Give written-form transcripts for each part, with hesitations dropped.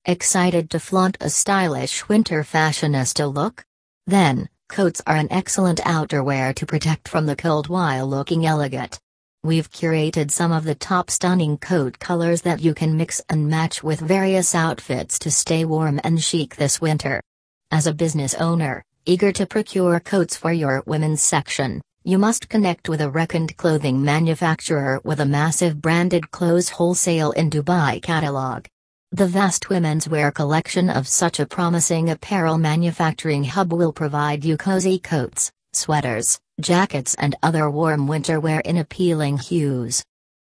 Excited to flaunt a stylish winter fashionista look? Then, coats are an excellent outerwear to protect from the cold while looking elegant. We've curated some of the top stunning coat colors that you can mix and match with various outfits to stay warm and chic this winter. As a business owner, eager to procure coats for your women's section, you must connect with a reckoned clothing manufacturer with a massive branded clothes wholesale in Dubai catalog. The vast women's wear collection of such a promising apparel manufacturing hub will provide you cozy coats, sweaters, jackets and other warm winter wear in appealing hues.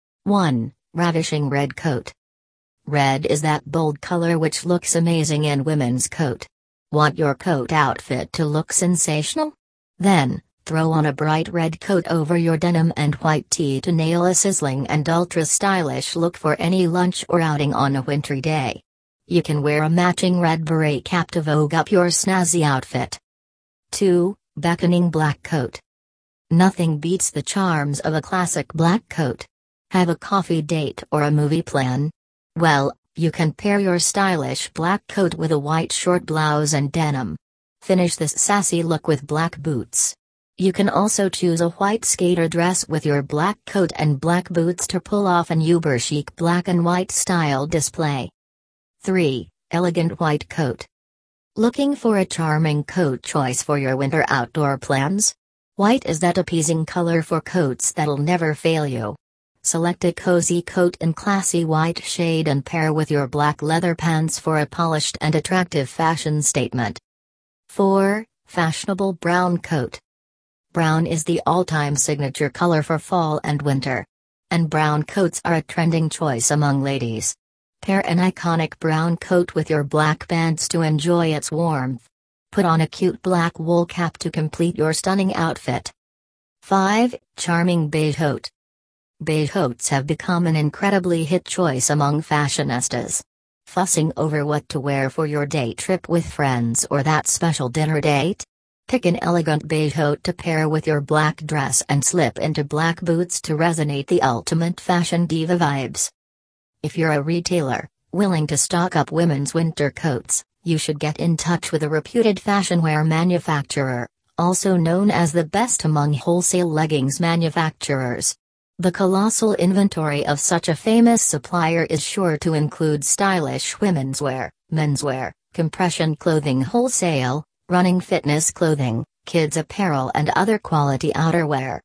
1. Ravishing red coat. Red is that bold color which looks amazing in women's coat. Want your coat outfit to look sensational? Then, throw on a bright red coat over your denim and white tee to nail a sizzling and ultra-stylish look for any lunch or outing on a wintry day. You can wear a matching red beret cap to vogue up your snazzy outfit. 2. Beckoning black coat. Nothing beats the charms of a classic black coat. Have a coffee date or a movie plan? Well, you can pair your stylish black coat with a white short blouse and denim. Finish this sassy look with black boots. You can also choose a white skater dress with your black coat and black boots to pull off an uber chic black and white style display. 3. Elegant white coat. Looking for a charming coat choice for your winter outdoor plans? White is that appeasing color for coats that'll never fail you. Select a cozy coat in classy white shade and pair with your black leather pants for a polished and attractive fashion statement. 4. Fashionable brown coat. Brown is the all-time signature color for fall and winter. And brown coats are a trending choice among ladies. Pair an iconic brown coat with your black pants to enjoy its warmth. Put on a cute black wool cap to complete your stunning outfit. 5. Charming beige coat. Beige coats have become an incredibly hit choice among fashionistas. Fussing over what to wear for your day trip with friends or that special dinner date? Pick an elegant beige coat to pair with your black dress and slip into black boots to resonate the ultimate fashion diva vibes. If you're a retailer, willing to stock up women's winter coats, you should get in touch with a reputed fashion wear manufacturer, also known as the best among wholesale leggings manufacturers. The colossal inventory of such a famous supplier is sure to include stylish women's wear, menswear, compression clothing wholesale, running fitness clothing, kids apparel and other quality outerwear.